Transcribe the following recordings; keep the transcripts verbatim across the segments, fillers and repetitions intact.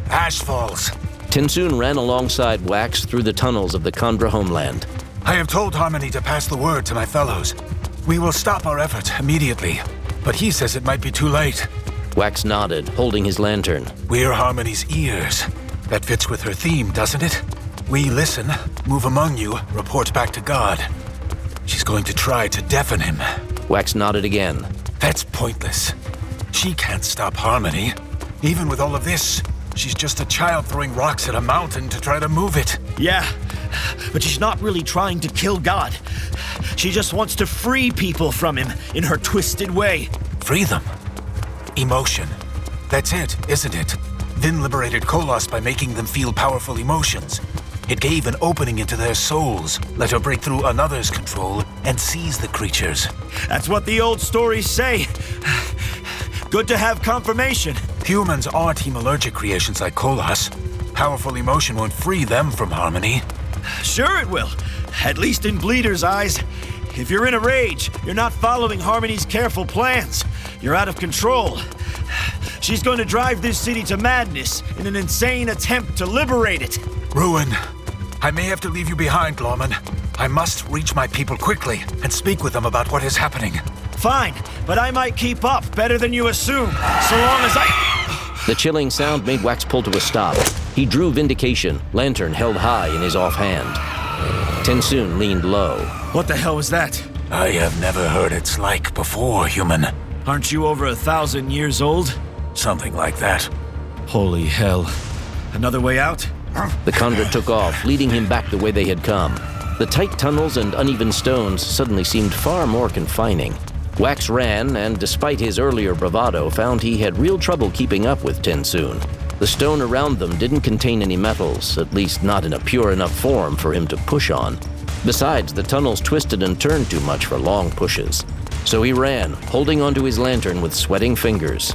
Ash Falls. TenSoon ran alongside Wax through the tunnels of the Kandra homeland. I have told Harmony to pass the word to my fellows. We will stop our effort immediately, but he says it might be too late. Wax nodded, holding his lantern. We're Harmony's ears. That fits with her theme, doesn't it? We listen, move among you, report back to God. She's going to try to deafen him. Wax nodded again. That's pointless. She can't stop Harmony. Even with all of this, she's just a child throwing rocks at a mountain to try to move it. Yeah, but she's not really trying to kill God. She just wants to free people from him in her twisted way. Free them? Emotion. That's it, isn't it? Vin liberated Kolos by making them feel powerful emotions. It gave an opening into their souls, let her break through another's control, and seize the creatures. That's what the old stories say. Good to have confirmation. Humans aren't hemalurgic creations like Kolos. Powerful emotion won't free them from Harmony. Sure it will. At least in Bleeder's eyes. If you're in a rage, you're not following Harmony's careful plans. You're out of control. She's going to drive this city to madness in an insane attempt to liberate it. Ruin, I may have to leave you behind, Lawman. I must reach my people quickly and speak with them about what is happening. Fine, but I might keep up better than you assume, so long as I... The chilling sound made Wax pull to a stop. He drew Vindication, lantern held high in his offhand. TenSoon leaned low. What the hell was that? I have never heard its like before, human. Aren't you over a thousand years old? Something like that. Holy hell. Another way out? The Kandra took off, leading him back the way they had come. The tight tunnels and uneven stones suddenly seemed far more confining. Wax ran, and despite his earlier bravado, found he had real trouble keeping up with TenSoon. The stone around them didn't contain any metals, at least not in a pure enough form for him to push on. Besides, the tunnels twisted and turned too much for long pushes. So he ran, holding onto his lantern with sweating fingers.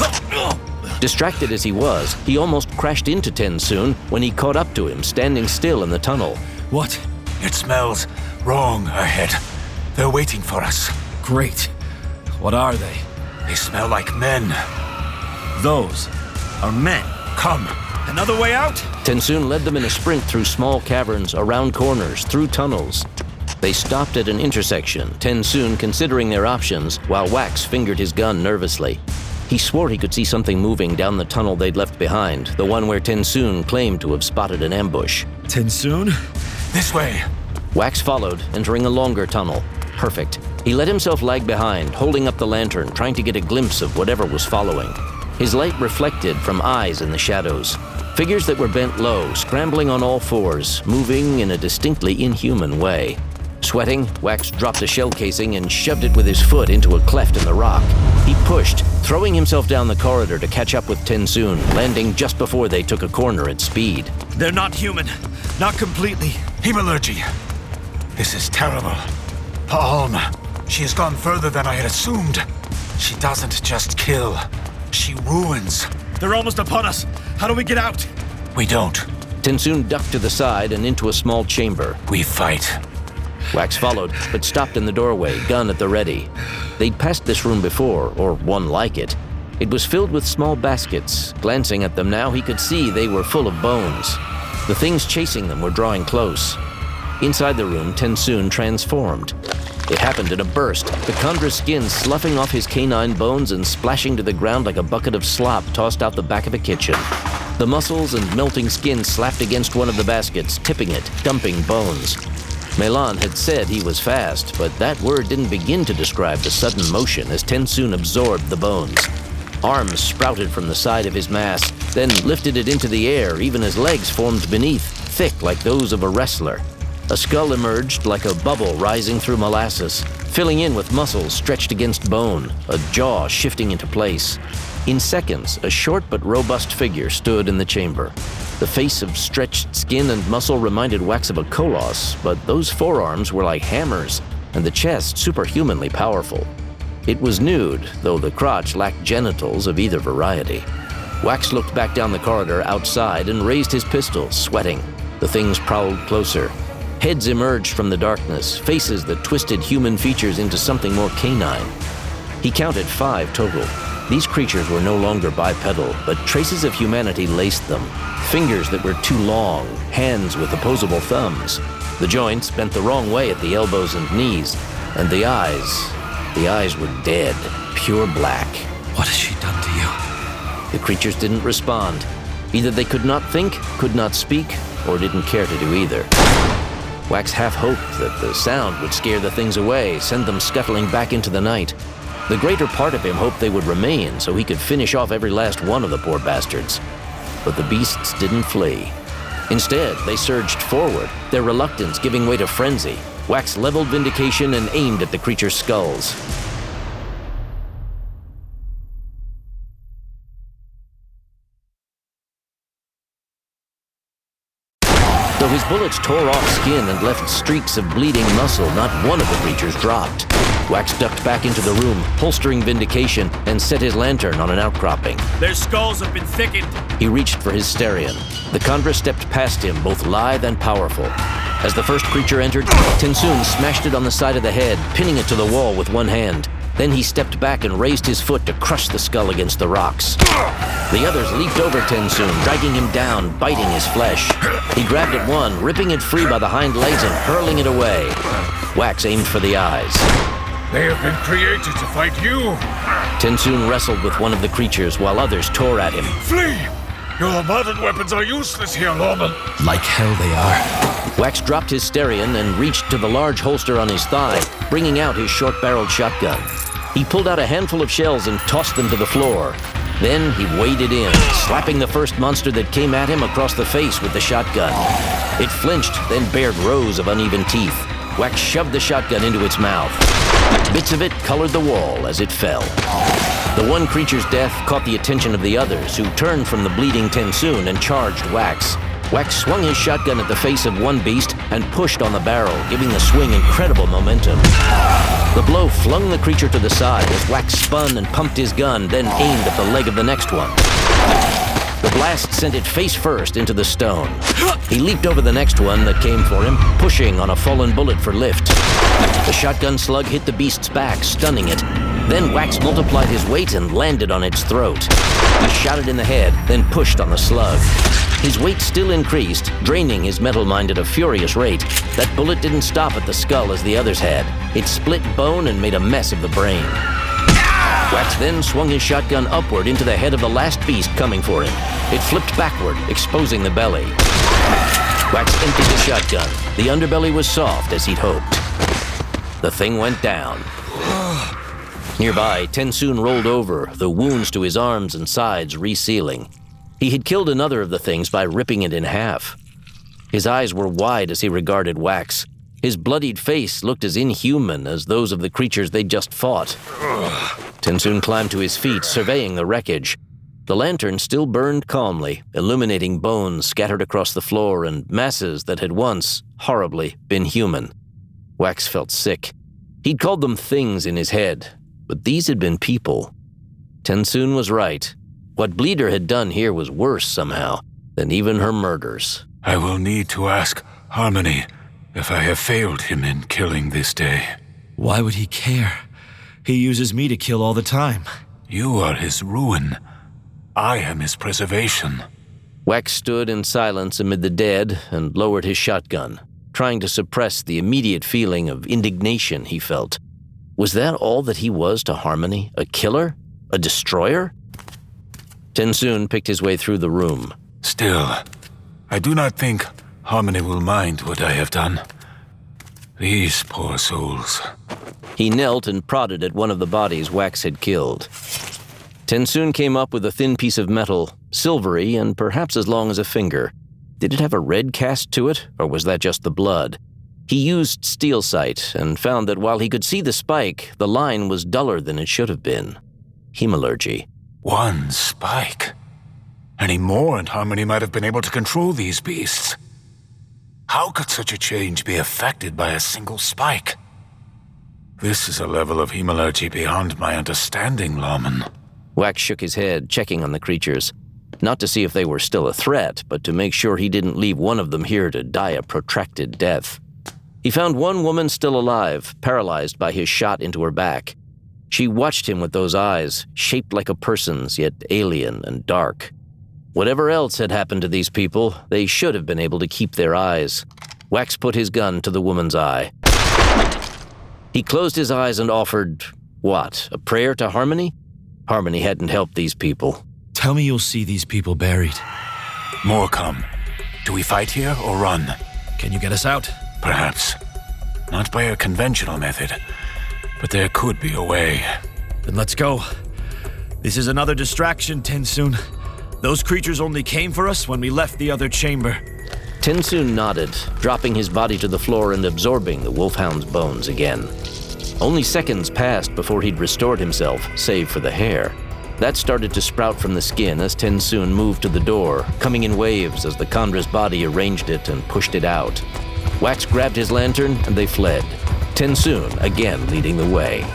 Distracted as he was, he almost crashed into TenSoon when he caught up to him, standing still in the tunnel. What? It smells wrong ahead. They're waiting for us. Great. What are they? They smell like men. Those are men. Come. Another way out? TenSoon led them in a sprint through small caverns, around corners, through tunnels. They stopped at an intersection, TenSoon considering their options, while Wax fingered his gun nervously. He swore he could see something moving down the tunnel they'd left behind, the one where TenSoon claimed to have spotted an ambush. TenSoon? This way. Wax followed, entering a longer tunnel. Perfect. He let himself lag behind, holding up the lantern, trying to get a glimpse of whatever was following. His light reflected from eyes in the shadows. Figures that were bent low, scrambling on all fours, moving in a distinctly inhuman way. Sweating, Wax dropped a shell casing and shoved it with his foot into a cleft in the rock. He pushed, throwing himself down the corridor to catch up with TenSoon, landing just before they took a corner at speed. They're not human. Not completely. Hemalurgy. This is terrible. Palm. She has gone further than I had assumed. She doesn't just kill. She ruins. They're almost upon us. How do we get out? We don't. TenSoon ducked to the side and into a small chamber. We fight. Wax followed, but stopped in the doorway, gun at the ready. They'd passed this room before, or one like it. It was filled with small baskets. Glancing at them now, he could see they were full of bones. The things chasing them were drawing close. Inside the room, TenSoon transformed. It happened in a burst, the Kandra's skin sloughing off his canine bones and splashing to the ground like a bucket of slop tossed out the back of a kitchen. The muscles and melting skin slapped against one of the baskets, tipping it, dumping bones. Melan had said he was fast, but that word didn't begin to describe the sudden motion as TenSoon absorbed the bones. Arms sprouted from the side of his mass, then lifted it into the air even as legs formed beneath, thick like those of a wrestler. A skull emerged like a bubble rising through molasses, filling in with muscles stretched against bone, a jaw shifting into place. In seconds, a short but robust figure stood in the chamber. The face of stretched skin and muscle reminded Wax of a Kolos, but those forearms were like hammers, and the chest superhumanly powerful. It was nude, though the crotch lacked genitals of either variety. Wax looked back down the corridor outside and raised his pistol, sweating. The things prowled closer. Heads emerged from the darkness, faces that twisted human features into something more canine. He counted five total. These creatures were no longer bipedal, but traces of humanity laced them. Fingers that were too long, hands with opposable thumbs. The joints bent the wrong way at the elbows and knees, and the eyes, the eyes were dead, pure black. What has she done to you? The creatures didn't respond. Either they could not think, could not speak, or didn't care to do either. Wax half hoped that the sound would scare the things away, send them scuttling back into the night. The greater part of him hoped they would remain so he could finish off every last one of the poor bastards. But the beasts didn't flee. Instead, they surged forward, their reluctance giving way to frenzy. Wax leveled Vindication and aimed at the creature's skulls. Though his bullets tore off skin and left streaks of bleeding muscle, not one of the creatures dropped. Wax ducked back into the room, holstering Vindication, and set his lantern on an outcropping. Their skulls have been thickened. He reached for his Starion. The Kandra stepped past him, both lithe and powerful. As the first creature entered, TenSoon smashed it on the side of the head, pinning it to the wall with one hand. Then he stepped back and raised his foot to crush the skull against the rocks. The others leaped over TenSoon, dragging him down, biting his flesh. He grabbed at one, ripping it free by the hind legs and hurling it away. Wax aimed for the eyes. They have been created to fight you. TenSoon wrestled with one of the creatures while others tore at him. Flee! Your modern weapons are useless here, Lawman. Like hell they are. Wax dropped his Starion and reached to the large holster on his thigh, bringing out his short-barreled shotgun. He pulled out a handful of shells and tossed them to the floor. Then he waded in, slapping the first monster that came at him across the face with the shotgun. It flinched, then bared rows of uneven teeth. Wax shoved the shotgun into its mouth. Bits of it colored the wall as it fell. The one creature's death caught the attention of the others, who turned from the bleeding TenSoon and charged Wax. Wax swung his shotgun at the face of one beast and pushed on the barrel, giving the swing incredible momentum. The blow flung the creature to the side as Wax spun and pumped his gun, then aimed at the leg of the next one. The blast sent it face first into the stone. He leaped over the next one that came for him, pushing on a fallen bullet for lift. The shotgun slug hit the beast's back, stunning it. Then Wax multiplied his weight and landed on its throat. He shot it in the head, then pushed on the slug. His weight still increased, draining his metal mind at a furious rate. That bullet didn't stop at the skull as the others had. It split bone and made a mess of the brain. Wax then swung his shotgun upward into the head of the last beast coming for him. It flipped backward, exposing the belly. Wax emptied the shotgun. The underbelly was soft, as he'd hoped. The thing went down. Nearby, TenSoon rolled over, the wounds to his arms and sides resealing. He had killed another of the things by ripping it in half. His eyes were wide as he regarded Wax. His bloodied face looked as inhuman as those of the creatures they'd just fought. TenSoon climbed to his feet, surveying the wreckage. The lantern still burned calmly, illuminating bones scattered across the floor and masses that had once, horribly, been human. Wax felt sick. He'd called them things in his head, but these had been people. TenSoon was right. What Bleeder had done here was worse, somehow, than even her murders. I will need to ask Harmony if I have failed him in killing this day. Why would he care? He uses me to kill all the time. You are his ruin. I am his preservation. Wax stood in silence amid the dead and lowered his shotgun, trying to suppress the immediate feeling of indignation he felt. Was that all that he was to Harmony? A killer? A destroyer? TenSoon picked his way through the room. Still, I do not think Harmony will mind what I have done. These poor souls. He knelt and prodded at one of the bodies Wax had killed. TenSoon came up with a thin piece of metal, silvery and perhaps as long as a finger. Did it have a red cast to it, or was that just the blood? He used steel sight and found that while he could see the spike, the line was duller than it should have been. Hemalurgy. One spike. Any more and Harmony might have been able to control these beasts. How could such a change be affected by a single spike? This is a level of hemalurgy beyond my understanding, Lawman. Wax shook his head, checking on the creatures. Not to see if they were still a threat, but to make sure he didn't leave one of them here to die a protracted death. He found one woman still alive, paralyzed by his shot into her back. She watched him with those eyes, shaped like a person's, yet alien and dark. Whatever else had happened to these people, they should have been able to keep their eyes. Wax put his gun to the woman's eye. He closed his eyes and offered, what, a prayer to Harmony? Harmony hadn't helped these people. Tell me you'll see these people buried. More come. Do we fight here or run? Can you get us out? Perhaps. Not by a conventional method, but there could be a way. Then let's go. This is another distraction, Tensoon. Those creatures only came for us when we left the other chamber. Tensoon nodded, dropping his body to the floor and absorbing the wolfhound's bones again. Only seconds passed before he'd restored himself, save for the hair. That started to sprout from the skin as Tensoon moved to the door, coming in waves as the Chandra's body arranged it and pushed it out. Wax grabbed his lantern and they fled, Tensoon again leading the way.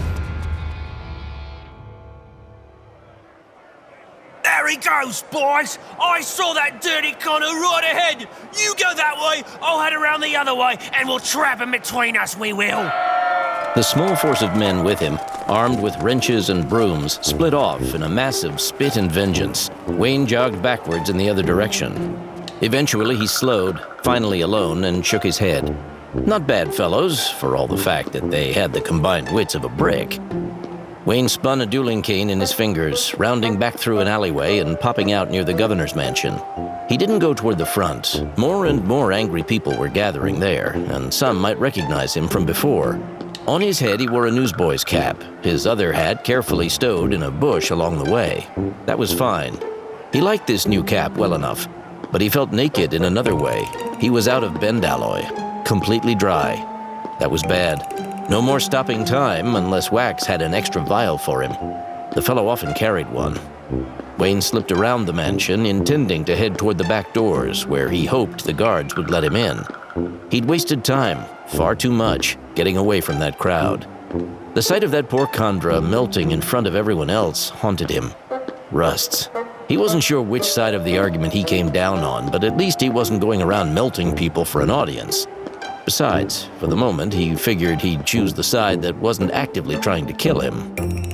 There he goes, boys! I saw that dirty Connor right ahead! You go that way, I'll head around the other way, and we'll trap him between us, we will! The small force of men with him, armed with wrenches and brooms, split off in a massive spit and vengeance. Wayne jogged backwards in the other direction. Eventually he slowed, finally alone, and shook his head. Not bad fellows, for all the fact that they had the combined wits of a brick. Wayne spun a dueling cane in his fingers, rounding back through an alleyway and popping out near the governor's mansion. He didn't go toward the front. More and more angry people were gathering there, and some might recognize him from before. On his head, he wore a newsboy's cap, his other hat carefully stowed in a bush along the way. That was fine. He liked this new cap well enough, but he felt naked in another way. He was out of bendalloy, completely dry. That was bad. No more stopping time unless Wax had an extra vial for him. The fellow often carried one. Wayne slipped around the mansion, intending to head toward the back doors, where he hoped the guards would let him in. He'd wasted time, far too much, getting away from that crowd. The sight of that poor Chandra melting in front of everyone else haunted him. Rusts. He wasn't sure which side of the argument he came down on, but at least he wasn't going around melting people for an audience. Besides, for the moment, he figured he'd choose the side that wasn't actively trying to kill him.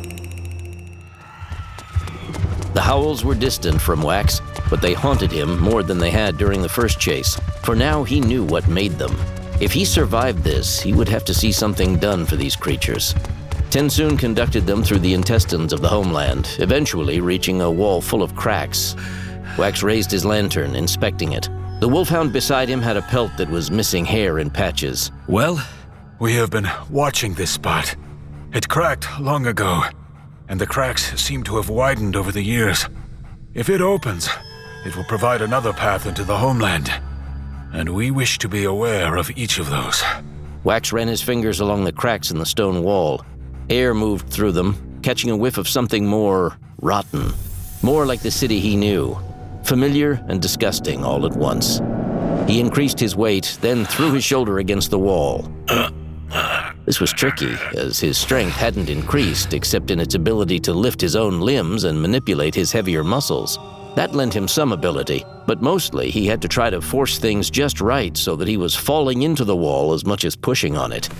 The howls were distant from Wax, but they haunted him more than they had during the first chase, for now he knew what made them. If he survived this, he would have to see something done for these creatures. Tensoon conducted them through the intestines of the homeland, eventually reaching a wall full of cracks. Wax raised his lantern, inspecting it. The wolfhound beside him had a pelt that was missing hair in patches. Well? We have been watching this spot. It cracked long ago, and the cracks seem to have widened over the years. If it opens, it will provide another path into the homeland, and we wish to be aware of each of those. Wax ran his fingers along the cracks in the stone wall. Air moved through them, catching a whiff of something more rotten, more like the city he knew. Familiar and disgusting all at once. He increased his weight, then threw his shoulder against the wall. This was tricky, as his strength hadn't increased except in its ability to lift his own limbs and manipulate his heavier muscles. That lent him some ability, but mostly he had to try to force things just right so that he was falling into the wall as much as pushing on it.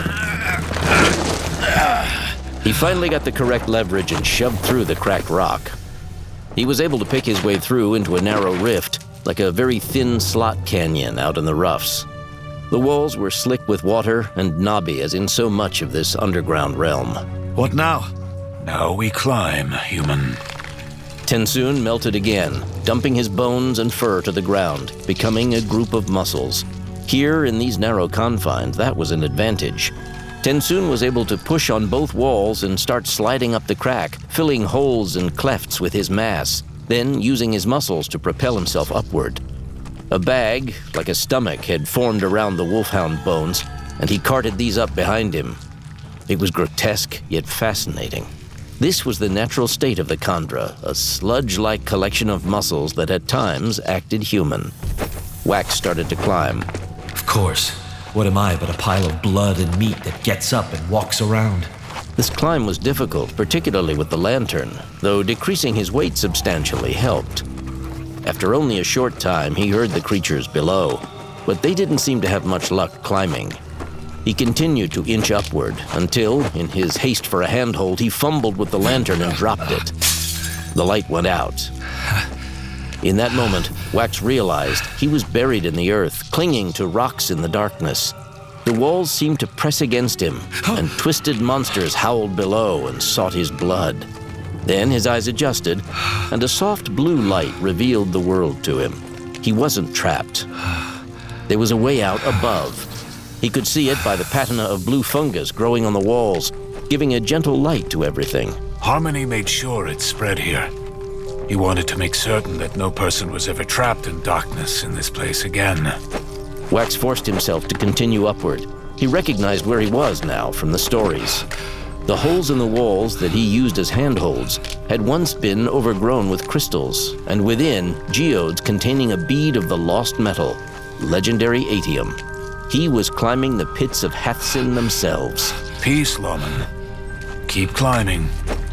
He finally got the correct leverage and shoved through the cracked rock. He was able to pick his way through into a narrow rift, like a very thin slot canyon out in the roughs. The walls were slick with water and knobby as in so much of this underground realm. What now? Now we climb, human. Tensoon melted again, dumping his bones and fur to the ground, becoming a group of muscles. Here, in these narrow confines, that was an advantage. Tensoon was able to push on both walls and start sliding up the crack, filling holes and clefts with his mass, then using his muscles to propel himself upward. A bag, like a stomach, had formed around the wolfhound bones, and he carted these up behind him. It was grotesque, yet fascinating. This was the natural state of the Chandra, a sludge-like collection of muscles that at times acted human. Wax started to climb. Of course. What am I but a pile of blood and meat that gets up and walks around? This climb was difficult, particularly with the lantern, though decreasing his weight substantially helped. After only a short time, he heard the creatures below, but they didn't seem to have much luck climbing. He continued to inch upward until, in his haste for a handhold, he fumbled with the lantern and dropped it. The light went out. In that moment, Wax realized he was buried in the earth, clinging to rocks in the darkness. The walls seemed to press against him, and twisted monsters howled below and sought his blood. Then his eyes adjusted, and a soft blue light revealed the world to him. He wasn't trapped. There was a way out above. He could see it by the patina of blue fungus growing on the walls, giving a gentle light to everything. Harmony made sure it spread here. He wanted to make certain that no person was ever trapped in darkness in this place again. Wax forced himself to continue upward. He recognized where he was now from the stories. The holes in the walls that he used as handholds had once been overgrown with crystals, and within, geodes containing a bead of the lost metal, legendary atium. He was climbing the pits of Hathsin themselves. Peace, Lawman. Keep climbing.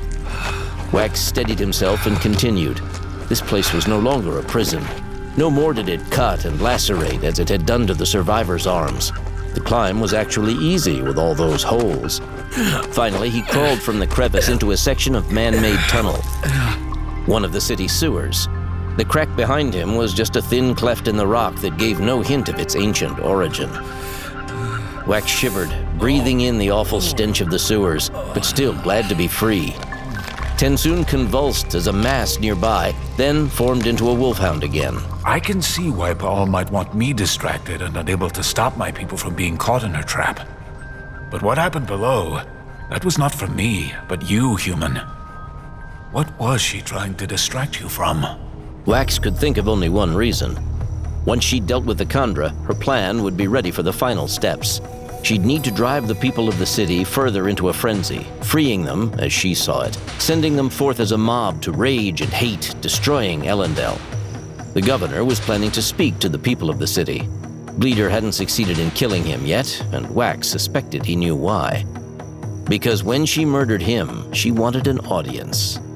Wax steadied himself and continued. This place was no longer a prison. No more did it cut and lacerate as it had done to the survivors' arms. The climb was actually easy with all those holes. Finally, he crawled from the crevice into a section of man-made tunnel. One of the city's sewers. The crack behind him was just a thin cleft in the rock that gave no hint of its ancient origin. Wax shivered, breathing in the awful stench of the sewers, but still glad to be free. TenSoon convulsed as a mass nearby, then formed into a wolfhound again. I can see why Baal might want me distracted and unable to stop my people from being caught in her trap. But what happened below, that was not from me, but you, human. What was she trying to distract you from? Wax could think of only one reason. Once she dealt with the Kandra, her plan would be ready for the final steps. She'd need to drive the people of the city further into a frenzy, freeing them, as she saw it, sending them forth as a mob to rage and hate, destroying Elendel. The governor was planning to speak to the people of the city. Bleeder hadn't succeeded in killing him yet, and Wax suspected he knew why. Because when she murdered him, she wanted an audience.